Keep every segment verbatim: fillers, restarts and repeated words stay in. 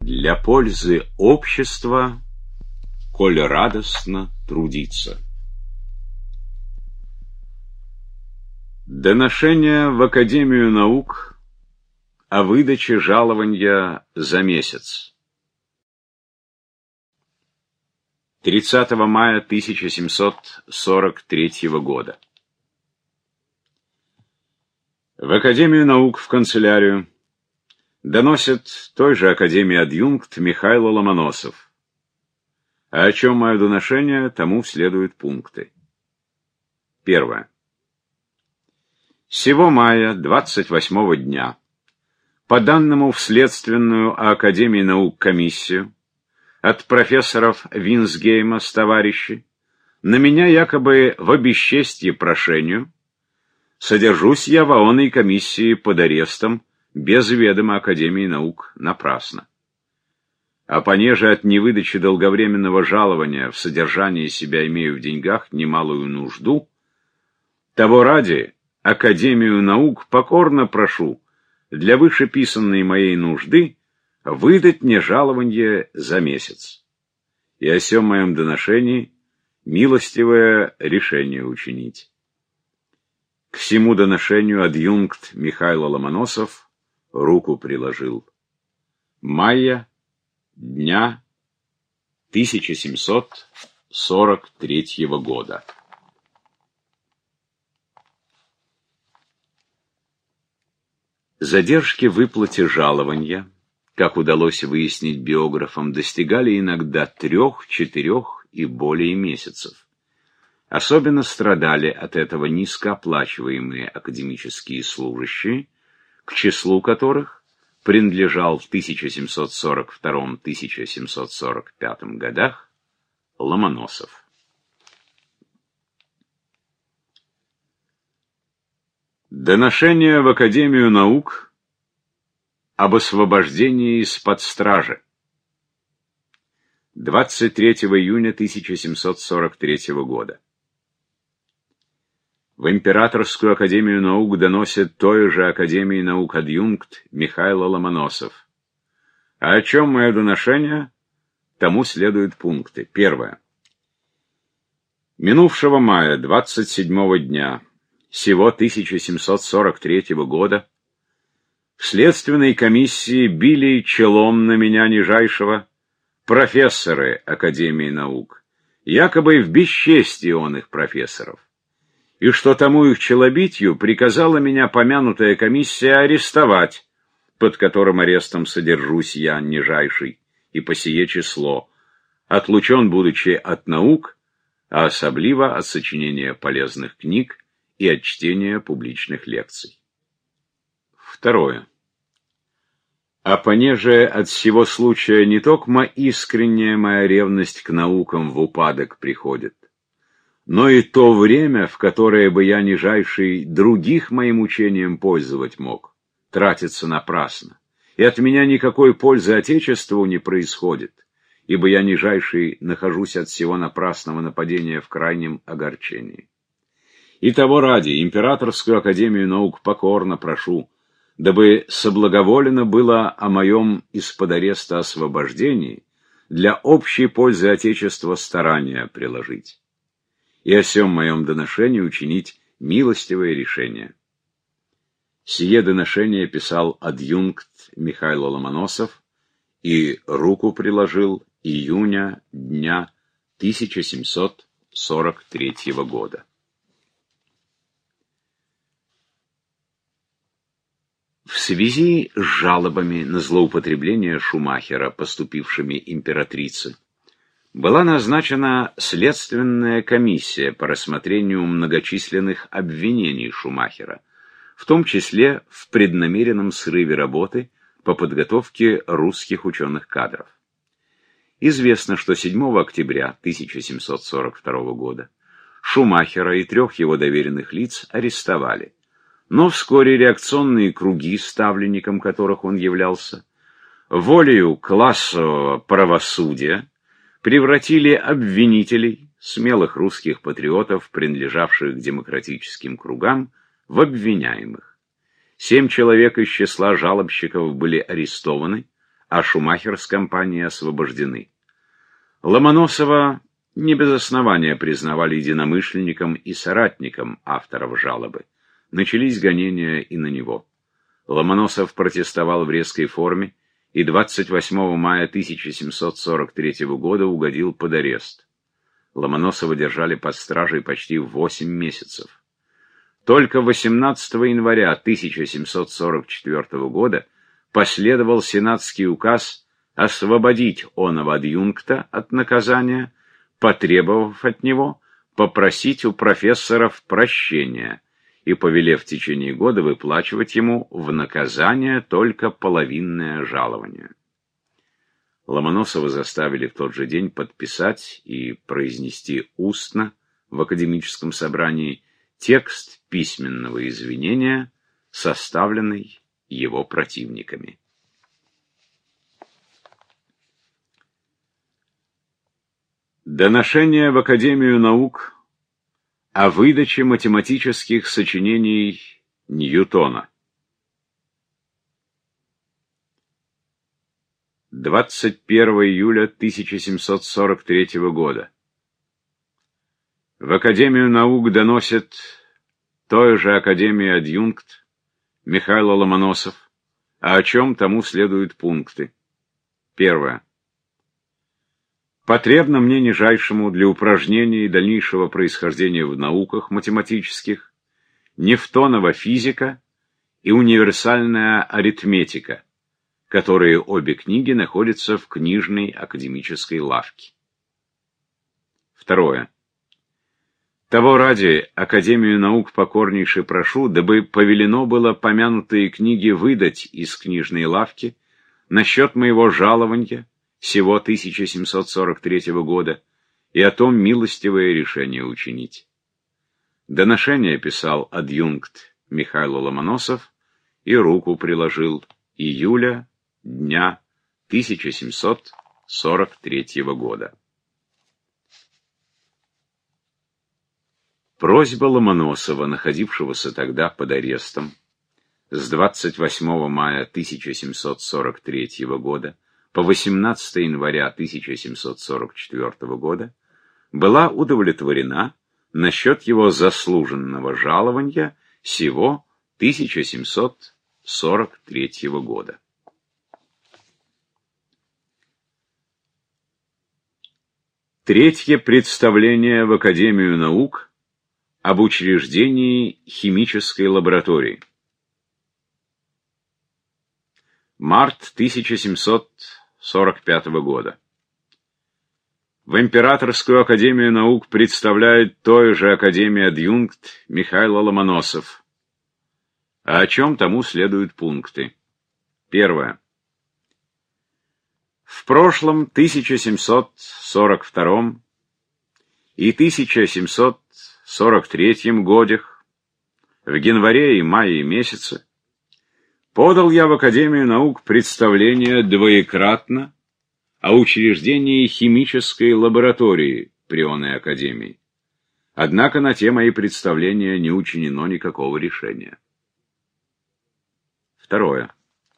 Для пользы общества, коль радостно трудиться. Доношение в Академию наук о выдаче жалования за месяц. тридцатого мая тысяча семьсот сорок третьего года. В Академию наук в канцелярию доносит той же Академии адъюнкт Михайло Ломоносов. А о чем мое доношение, тому следуют пункты. Первое. Сего мая, двадцать восьмого дня, по данному в Следственную Академии наук комиссию от профессоров Винсгейма с товарищи, на меня якобы в обесчестье прошению, содержусь я в оной комиссии под арестом без ведома Академии наук напрасно. А понеже от невыдачи долговременного жалования в содержании себя имею в деньгах немалую нужду, того ради Академию наук покорно прошу для вышеписанной моей нужды выдать мне жалование за месяц. И о сем моем доношении милостивое решение учинить. К сему доношению адъюнкт Михайло Ломоносов руку приложил. Мая дня тысяча семьсот сорок третьего года. Задержки в выплате жалования, как удалось выяснить биографам, достигали иногда трех, четырех и более месяцев. Особенно страдали от этого низкооплачиваемые академические служащие, к числу которых принадлежал в тысяча семьсот сорок втором — тысяча семьсот сорок пятом годах Ломоносов. Доношение в Академию наук об освобождении из-под стражи. двадцать третьего июня тысяча семьсот сорок третьего года. В Императорскую Академию наук доносит той же Академии наук адъюнкт Михайло Ломоносов. А о чем мое доношение? Тому следуют пункты. Первое. Минувшего мая, двадцать седьмого дня, сего тысяча семьсот сорок третьего года, в следственной комиссии били челом на меня нижайшего профессоры Академии наук, якобы в бесчестии он их профессоров, и что тому их челобитью приказала меня помянутая комиссия арестовать, под которым арестом содержусь я нижайший, и по сие число, отлучен будучи от наук, а особливо от сочинения полезных книг и от чтения публичных лекций. Второе. А понеже от сего случая не токмо искренняя моя ревность к наукам в упадок приходит, но и то время, в которое бы я нижайший других моим учением пользовать мог, тратится напрасно, и от меня никакой пользы Отечеству не происходит, ибо я нижайший нахожусь от всего напрасного нападения в крайнем огорчении. И того ради Императорскую Академию наук покорно прошу, дабы соблаговолено было о моем из-под ареста освобождении для общей пользы Отечества старания приложить. И о сем моем доношении учинить милостивое решение. Сие доношение писал адъюнкт Михайло Ломоносов и руку приложил июня дня тысяча семьсот сорок третьего года. В связи с жалобами на злоупотребление Шумахера, поступившими императрице, была назначена следственная комиссия по рассмотрению многочисленных обвинений Шумахера, в том числе в преднамеренном срыве работы по подготовке русских ученых кадров. Известно, что седьмого октября тысяча семьсот сорок второго года Шумахера и трех его доверенных лиц арестовали, но вскоре реакционные круги, ставленником которых он являлся, волею классового правосудия превратили обвинителей, смелых русских патриотов, принадлежавших к демократическим кругам, в обвиняемых. Семь человек из числа жалобщиков были арестованы, а Шумахер с компанией освобождены. Ломоносова не без основания признавали единомышленником и соратником авторов жалобы. Начались гонения и на него. Ломоносов протестовал в резкой форме и двадцать восьмого мая тысяча семьсот сорок третьего года угодил под арест. Ломоносова держали под стражей почти восемь месяцев. Только восемнадцатого января тысяча семьсот сорок четвёртого года последовал сенатский указ освободить оного адъюнкта от наказания, потребовав от него попросить у профессоров прощения и повелев в течение года выплачивать ему в наказание только половинное жалование. Ломоносова заставили в тот же день подписать и произнести устно в академическом собрании текст письменного извинения, составленный его противниками. Доношение в Академию наук о выдаче математических сочинений Ньютона. двадцать первого июля тысяча семьсот сорок третьего года. В Академию наук доносит той же Академии адъюнкт Михайло Ломоносов, а о чем тому следуют пункты. Первое. Потребно мне нижайшему для упражнения и дальнейшего происхождения в науках математических Нефтонова физика и универсальная арифметика, которые обе книги находятся в книжной академической лавке. Второе. Того ради Академию наук покорнейше прошу, дабы повелено было помянутые книги выдать из книжной лавки насчет моего жалования сего тысяча семьсот сорок третьего года и о том милостивое решение учинить. Доношение писал адъюнкт Михайло Ломоносов и руку приложил июля дня тысяча семьсот сорок третьего года. Просьба Ломоносова, находившегося тогда под арестом, с двадцать восьмого мая тысяча семьсот сорок третьего года по восемнадцатого января тысяча семьсот сорок четвёртого года, была удовлетворена насчет его заслуженного жалования сего тысяча семьсот сорок третьего года. Третье представление в Академию наук об учреждении химической лаборатории. Март тысяча семьсот сорок пятого года. В Императорскую академию наук представляет той же академия адъюнкт Михайло Ломоносов. А о чем тому следуют пункты. Первое. В прошлом тысяча семьсот сорок втором и тысяча семьсот сорок третьем годах, в январе и мае месяце, подал я в Академию наук представление двоекратно о учреждении химической лаборатории при оной Академии. Однако на те мои представления не учинено никакого решения. Второе.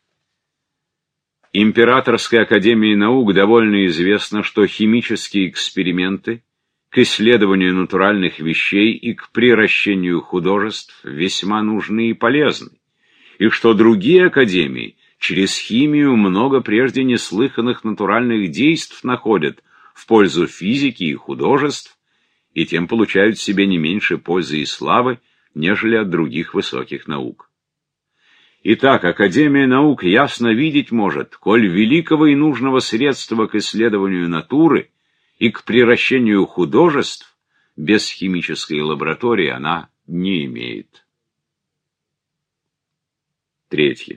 Императорской академии наук довольно известно, что химические эксперименты к исследованию натуральных вещей и к приращению художеств весьма нужны и полезны, и что другие академии через химию много прежде неслыханных натуральных действий находят в пользу физики и художеств, и тем получают себе не меньше пользы и славы, нежели от других высоких наук. Итак, Академия наук ясно видеть может, коль великого и нужного средства к исследованию натуры и к приращению художеств без химической лаборатории она не имеет. Третье.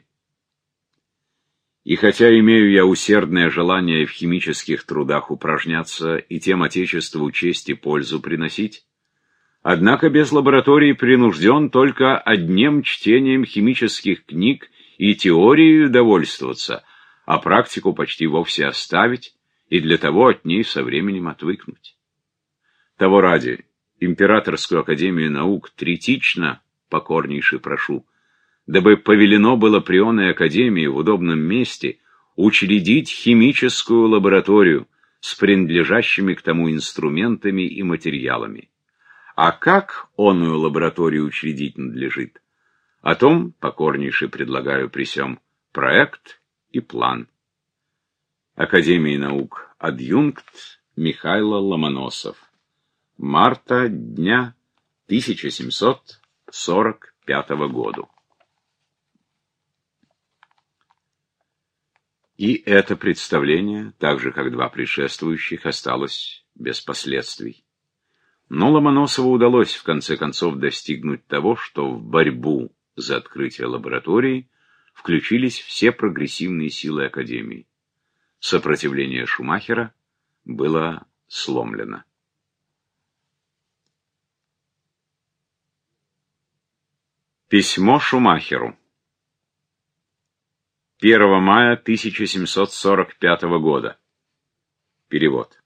И хотя имею я усердное желание в химических трудах упражняться и тем Отечеству честь и пользу приносить, однако без лаборатории принужден только одним чтением химических книг и теорией довольствоваться, а практику почти вовсе оставить и для того от ней со временем отвыкнуть. Того ради Императорскую академию наук третично покорнейше прошу, дабы повелено было при оной академии в удобном месте учредить химическую лабораторию с принадлежащими к тому инструментами и материалами. А как оную лабораторию учредить надлежит? О том покорнейше предлагаю при сём проект и план. Академии наук, адъюнкт Михайло Ломоносов. Марта дня тысяча семьсот сорок пятого года. И это представление, так же как два предшествующих, осталось без последствий. Но Ломоносову удалось в конце концов достигнуть того, что в борьбу за открытие лаборатории включились все прогрессивные силы Академии. Сопротивление Шумахера было сломлено. Письмо Шумахеру. первого мая тысяча семьсот сорок пятого года. Перевод.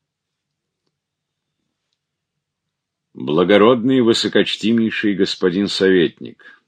Благородный и высокочтимейший господин советник,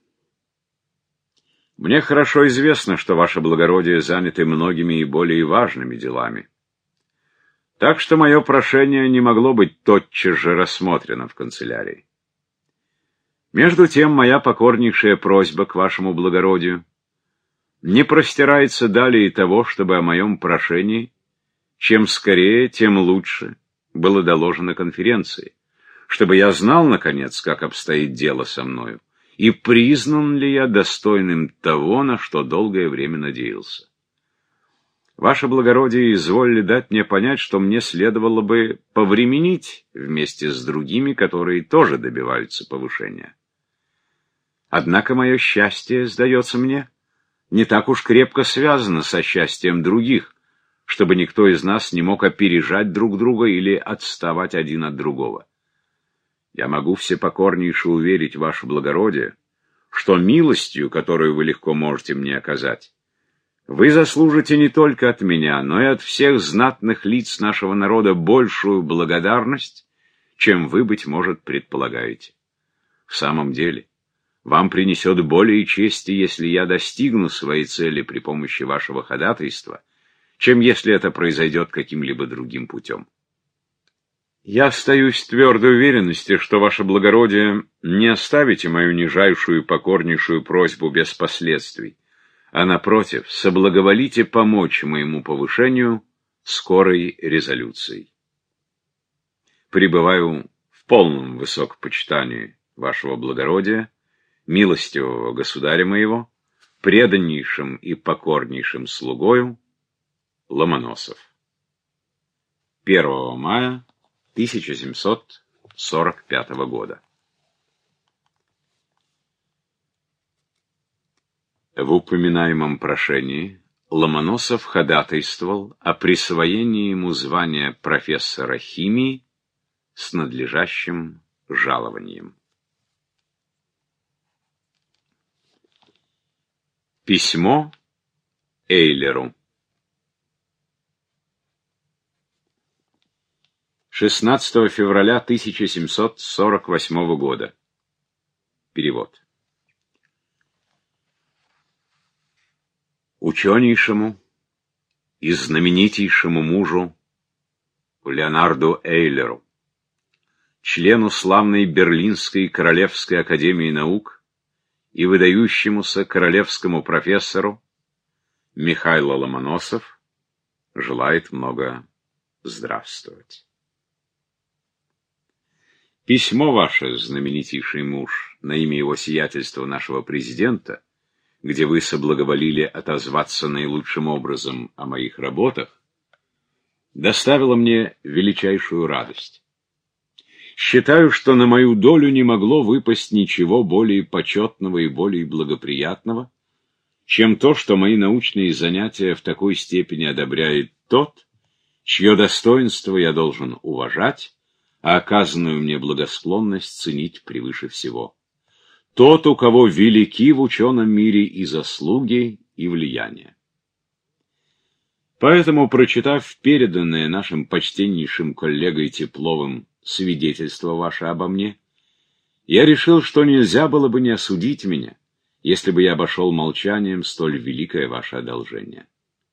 мне хорошо известно, что ваше благородие заняты многими и более важными делами. Так что мое прошение не могло быть тотчас же рассмотрено в канцелярии. Между тем, моя покорнейшая просьба к вашему благородию не простирается далее того, чтобы о моем прошении, чем скорее, тем лучше, было доложено конференции, чтобы я знал, наконец, как обстоит дело со мною, и признан ли я достойным того, на что долгое время надеялся. Ваше благородие изволили дать мне понять, что мне следовало бы повременить вместе с другими, которые тоже добиваются повышения. Однако мое счастье, сдается мне, не так уж крепко связано со счастьем других, чтобы никто из нас не мог опережать друг друга или отставать один от другого. Я могу всепокорнейше уверить ваше благородие, что милостью, которую вы легко можете мне оказать, вы заслужите не только от меня, но и от всех знатных лиц нашего народа большую благодарность, чем вы, быть может, предполагаете. В самом деле, вам принесет более чести, если я достигну своей цели при помощи вашего ходатайства, чем если это произойдет каким-либо другим путем. Я остаюсь в твердой уверенности, что ваше благородие не оставите мою нижайшую и покорнейшую просьбу без последствий, а, напротив, соблаговолите помочь моему повышению скорой резолюцией. Пребываю в полном высокопочитании вашего благородия, милостивого государя моего, преданнейшим и покорнейшим слугою, Ломоносов. первого мая тысяча семьсот сорок пятого года. В упоминаемом прошении Ломоносов ходатайствовал о присвоении ему звания профессора химии с надлежащим жалованием. Письмо Эйлеру. шестнадцатого февраля тысяча семьсот сорок восьмого года. Перевод. Ученейшему и знаменитейшему мужу Леонарду Эйлеру, члену славной Берлинской Королевской Академии Наук и выдающемуся королевскому профессору Михайло Ломоносов желает много здравствовать. Письмо ваше, знаменитейший муж, на имя его сиятельства нашего президента, где вы соблаговолили отозваться наилучшим образом о моих работах, доставило мне величайшую радость. Считаю, что на мою долю не могло выпасть ничего более почетного и более благоприятного, чем то, что мои научные занятия в такой степени одобряет тот, чье достоинство я должен уважать, а оказанную мне благосклонность ценить превыше всего. Тот, у кого велики в ученом мире и заслуги, и влияние. Поэтому, прочитав переданное нашим почтеннейшим коллегой Тепловым свидетельство ваше обо мне, я решил, что нельзя было бы не осудить меня, если бы я обошел молчанием столь великое ваше одолжение.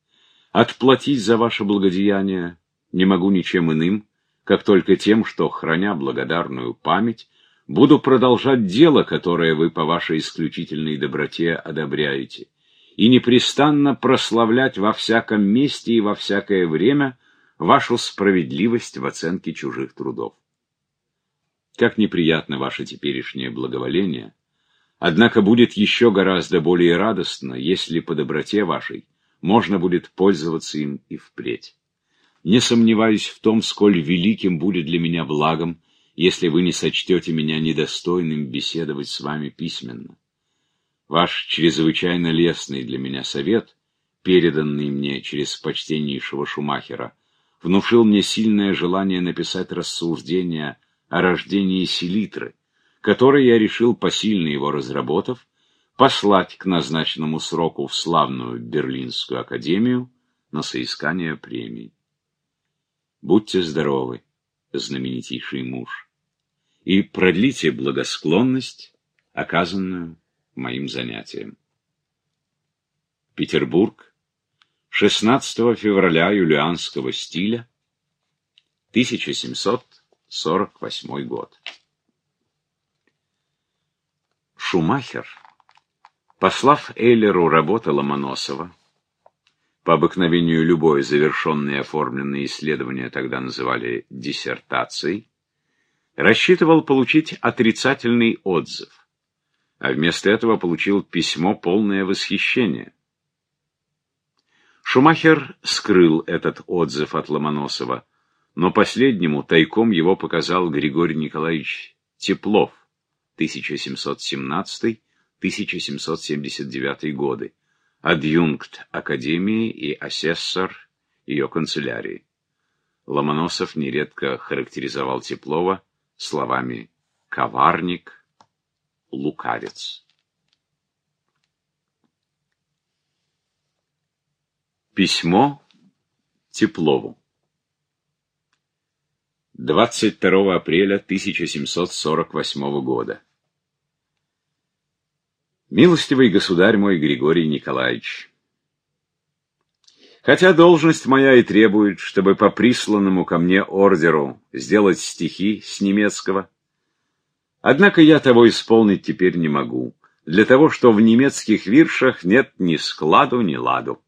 Отплатить за ваше благодеяние не могу ничем иным, как только тем, что, храня благодарную память, буду продолжать дело, которое вы по вашей исключительной доброте одобряете, и непрестанно прославлять во всяком месте и во всякое время вашу справедливость в оценке чужих трудов. Как неприятно ваше теперешнее благоволение, однако будет еще гораздо более радостно, если по доброте вашей можно будет пользоваться им и впредь. Не сомневаюсь в том, сколь великим будет для меня благом, если вы не сочтете меня недостойным беседовать с вами письменно. Ваш чрезвычайно лестный для меня совет, переданный мне через почтеннейшего Шумахера, внушил мне сильное желание написать рассуждения о рождении селитры, которое я решил, посильно его разработав, послать к назначенному сроку в славную Берлинскую академию на соискание премии. Будьте здоровы, знаменитейший муж, и продлите благосклонность, оказанную моим занятиям. Петербург, шестнадцатого февраля юлианского стиля, тысяча семьсот сорок восьмой год. Шумахер, послав Эйлеру работы Ломоносова, по обыкновению любое завершенное и оформленное исследование тогда называли диссертацией, рассчитывал получить отрицательный отзыв, а вместо этого получил письмо, полное восхищения. Шумахер скрыл этот отзыв от Ломоносова, но последнему тайком его показал Григорий Николаевич Теплов, тысяча семьсот семнадцатый — тысяча семьсот семьдесят девятый годы, адъюнкт Академии и асессор ее канцелярии. Ломоносов нередко характеризовал Теплова словами «коварник», «лукавец». Письмо Теплову. двадцать второго апреля тысяча семьсот сорок восьмого года. Милостивый государь мой Григорий Николаевич, хотя должность моя и требует, чтобы по присланному ко мне ордеру сделать стихи с немецкого, однако я того исполнить теперь не могу, для того, что в немецких виршах нет ни складу, ни ладу.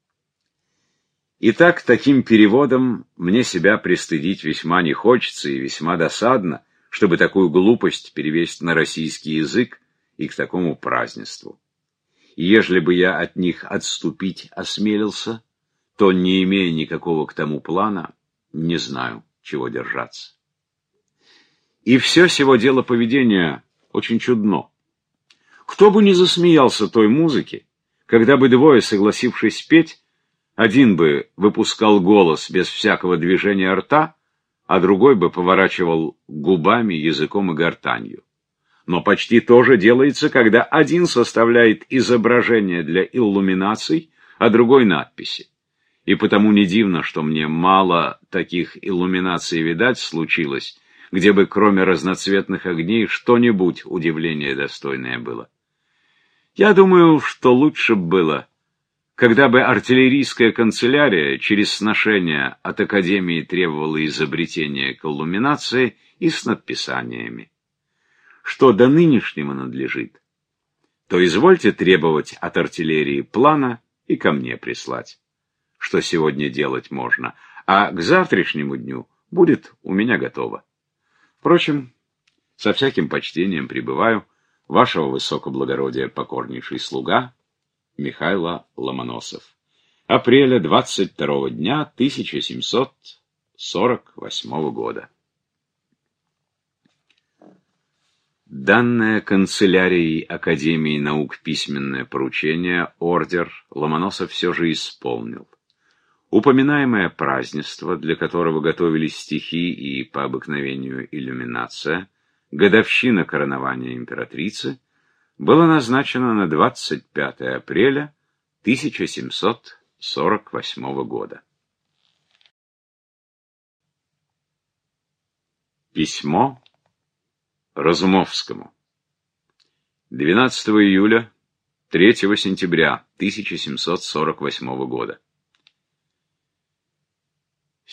Итак, таким переводом мне себя пристыдить весьма не хочется и весьма досадно, чтобы такую глупость перевести на российский язык и к такому празднеству. И ежели бы я от них отступить осмелился, то, не имея никакого к тому плана, не знаю, чего держаться. И все сего дело поведения очень чудно. Кто бы ни засмеялся той музыке, когда бы двое, согласившись петь, один бы выпускал голос без всякого движения рта, а другой бы поворачивал губами, языком и гортанью. Но почти то же делается, когда один составляет изображение для иллюминаций, а другой — надписи. И потому не дивно, что мне мало таких иллюминаций видать случилось, где бы кроме разноцветных огней что-нибудь удивления достойное было. Я думаю, что лучше бы было, когда бы артиллерийская канцелярия через сношение от Академии требовала изобретения к иллюминации и с надписаниями. Что до нынешнего надлежит, то извольте требовать от артиллерии плана и ко мне прислать, что сегодня делать можно, а к завтрашнему дню будет у меня готово. Впрочем, со всяким почтением пребываю, вашего высокоблагородия покорнейший слуга Михайло Ломоносов. Апреля двадцать второго дня тысяча семьсот сорок восьмого года. Данное канцелярией Академии наук письменное поручение, ордер, Ломоносов все же исполнил. Упоминаемое празднество, для которого готовились стихи и, по обыкновению, иллюминация, годовщина коронования императрицы, было назначено на двадцать пятое апреля тысяча семьсот сорок восьмого года. Письмо Разумовскому. двенадцатого июля — третьего сентября тысяча семьсот сорок восьмого года.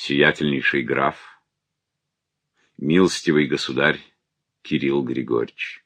Сиятельнейший граф, милостивый государь Кирилл Григорьевич,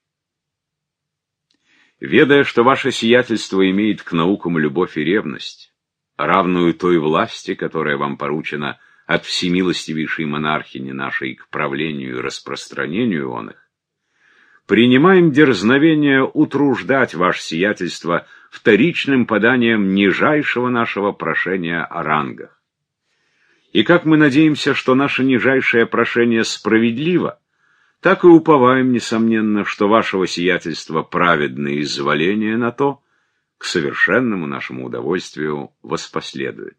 ведая, что ваше сиятельство имеет к наукам любовь и ревность, равную той власти, которая вам поручена от всемилостивейшей монархини нашей к правлению и распространению он их, принимаем дерзновение утруждать ваше сиятельство вторичным поданием нижайшего нашего прошения о рангах. И как мы надеемся, что наше нижайшее прошение справедливо, так и уповаем, несомненно, что вашего сиятельства праведное изволение на то к совершенному нашему удовольствию воспоследует.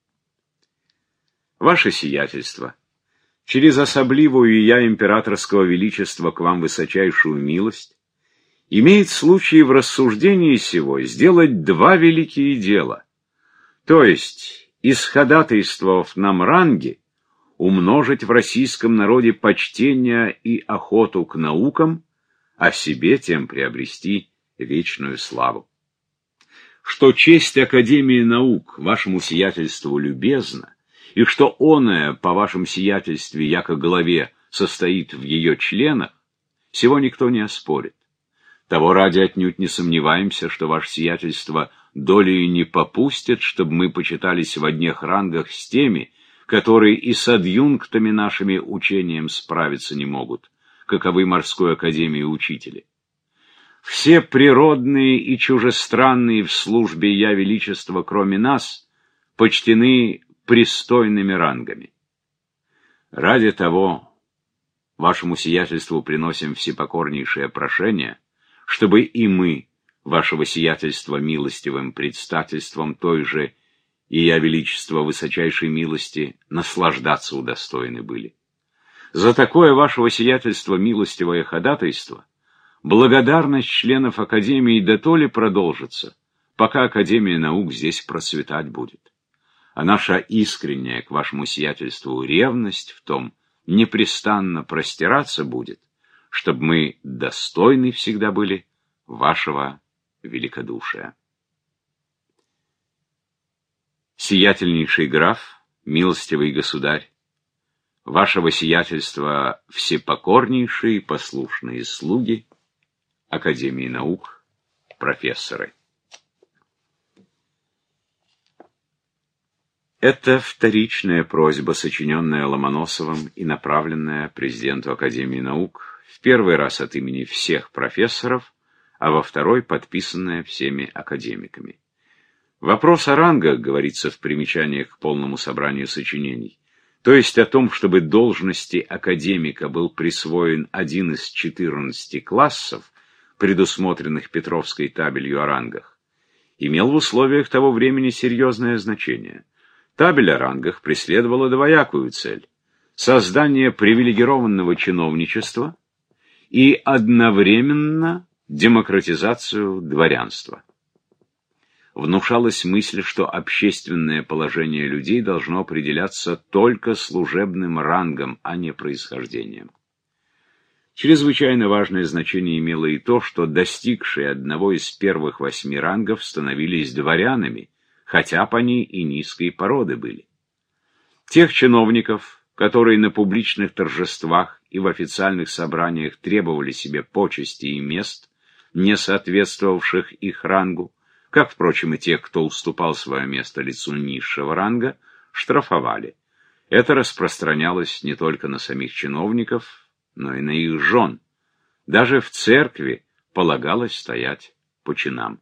Ваше сиятельство, через особливую я императорского величества к вам высочайшую милость, имеет случай в рассуждении сего сделать два великие дела, то есть, исходатайствовав нам ранги, умножить в российском народе почтение и охоту к наукам, а себе тем приобрести вечную славу. Что честь Академии наук вашему сиятельству любезна, и что оное по вашем сиятельстве, яко главе, состоит в ее членах, сего никто не оспорит. Того ради отнюдь не сомневаемся, что ваше сиятельство долей не попустит, чтобы мы почитались в одних рангах с теми, которые и с адъюнктами нашими учением справиться не могут, каковы морской академии учители. Все природные и чужестранные в службе я величества, кроме нас, почтены пристойными рангами. Ради того вашему сиятельству приносим всепокорнейшее прошение, чтобы и мы, вашего сиятельства милостивым предстательством той же и я величества высочайшей милости наслаждаться удостоены были. За такое вашего сиятельства милостивое ходатайство благодарность членов Академии дотоле продолжится, пока Академия наук здесь процветать будет. А наша искренняя к вашему сиятельству ревность в том непрестанно простираться будет, чтобы мы достойны всегда были вашего великодушия. Сиятельнейший граф, милостивый государь, вашего сиятельства всепокорнейшие послушные слуги Академии наук, профессоры. Это вторичная просьба, сочиненная Ломоносовым и направленная президенту Академии наук, в первый раз от имени всех профессоров, а во второй подписанная всеми академиками. Вопрос о рангах, говорится в примечаниях к полному собранию сочинений, то есть о том, чтобы должности академика был присвоен один из четырнадцати классов, предусмотренных Петровской табелью о рангах, имел в условиях того времени серьезное значение. Табель о рангах преследовала двоякую цель – создание привилегированного чиновничества и одновременно демократизацию дворянства. Внушалась мысль, что общественное положение людей должно определяться только служебным рангом, а не происхождением. Чрезвычайно важное значение имело и то, что достигшие одного из первых восьми рангов становились дворянами, хотя б они и низкой породы были. Тех чиновников, которые на публичных торжествах и в официальных собраниях требовали себе почести и мест, не соответствовавших их рангу, как, впрочем, и тех, кто уступал свое место лицу низшего ранга, штрафовали. Это распространялось не только на самих чиновников, но и на их жен. Даже в церкви полагалось стоять по чинам.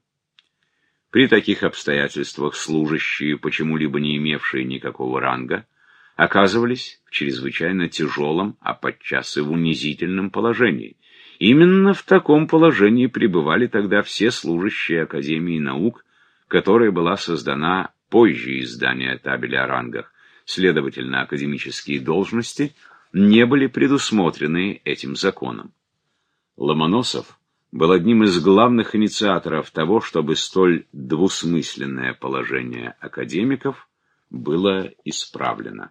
При таких обстоятельствах служащие, почему-либо не имевшие никакого ранга, оказывались в чрезвычайно тяжелом, а подчас и в унизительном положении. Именно в таком положении пребывали тогда все служащие Академии наук, которая была создана позже издания табели о рангах. Следовательно, академические должности не были предусмотрены этим законом. Ломоносов был одним из главных инициаторов того, чтобы столь двусмысленное положение академиков было исправлено.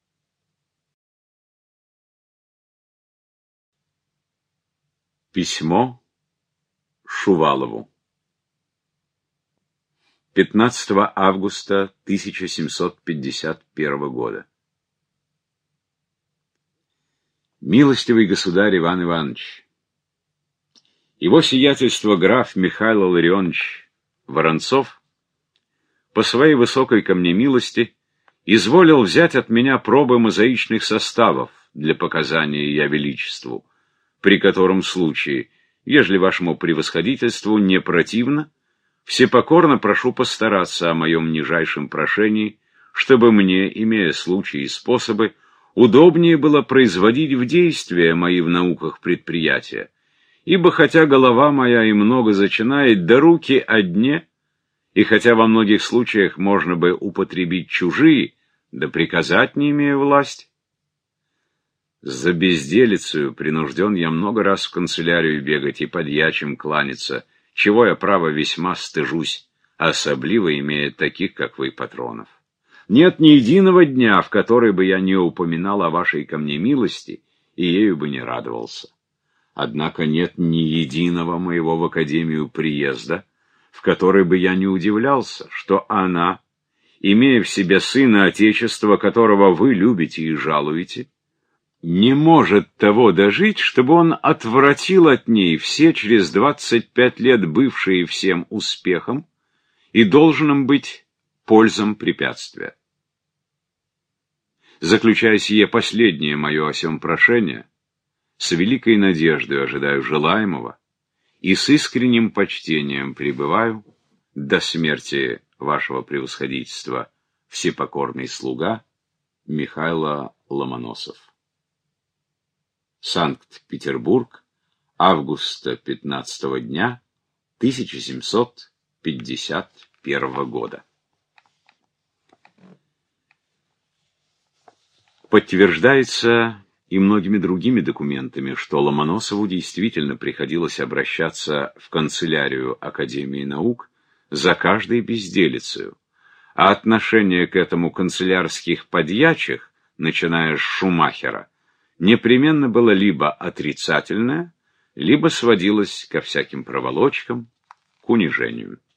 Письмо Шувалову. пятнадцатого августа тысяча семьсот пятьдесят первого года. Милостивый государь Иван Иванович, его сиятельство граф Михаил Ларионович Воронцов по своей высокой ко мне милости изволил взять от меня пробы мозаичных составов для показания я величеству, при котором случае, ежели вашему превосходительству не противно, всепокорно прошу постараться о моем нижайшем прошении, чтобы мне, имея случаи и способы, удобнее было производить в действие мои в науках предприятия, ибо хотя голова моя и много зачинает, да руки одни, и хотя во многих случаях можно бы употребить чужие, да приказать не имея власти, за безделицею принужден я много раз в канцелярию бегать и подьячим кланяться, чего я, право, весьма стыжусь, особливо имея таких, как вы, патронов. Нет ни единого дня, в который бы я не упоминал о вашей ко мне милости, и ею бы не радовался. Однако нет ни единого моего в академию приезда, в который бы я не удивлялся, что она, имея в себе сына Отечества, которого вы любите и жалуете, не может того дожить, чтобы он отвратил от ней все через двадцать пять лет бывшие всем успехом и должным быть пользам препятствия. Заключая сие последнее мое о сем прошение, с великой надеждой ожидаю желаемого и с искренним почтением пребываю до смерти вашего превосходительства, всепокорный слуга Михайло Ломоносов. Санкт-Петербург, августа пятнадцатого дня тысяча семьсот пятьдесят первого года. Подтверждается и многими другими документами, что Ломоносову действительно приходилось обращаться в канцелярию Академии наук за каждой безделицею, а отношение к этому канцелярских подьячих, начиная с Шумахера, непременно было либо отрицательное, либо сводилось ко всяким проволочкам, к унижению.